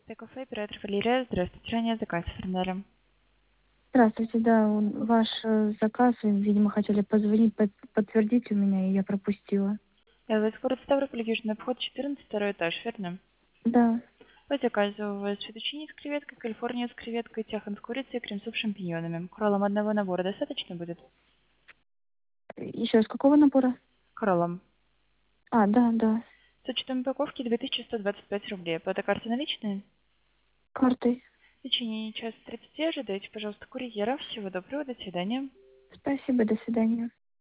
Каспия Кафе, оператор Валерия. Здравствуйте, ранее заказ оформляли. Здравствуйте, да, ваш заказ, вы, видимо, хотели позвонить, подтвердить у меня, и я пропустила. ЛС город Ставрополь, Южный вход, 14, второй этаж, верно? Да, По заказу у вас фетучини с креветкой, калифорния с креветкой, тяхан с курицей, крем-суп с шампиньонами. Кроллом одного набора достаточно будет? еще раз, какого набора? Кроллом. Да, да, С учетом упаковки 2125 рублей. Оплата карты наличные? картой. В течение часа 30 ожидайте, пожалуйста, курьера. Всего доброго, до свидания. Спасибо, до свидания.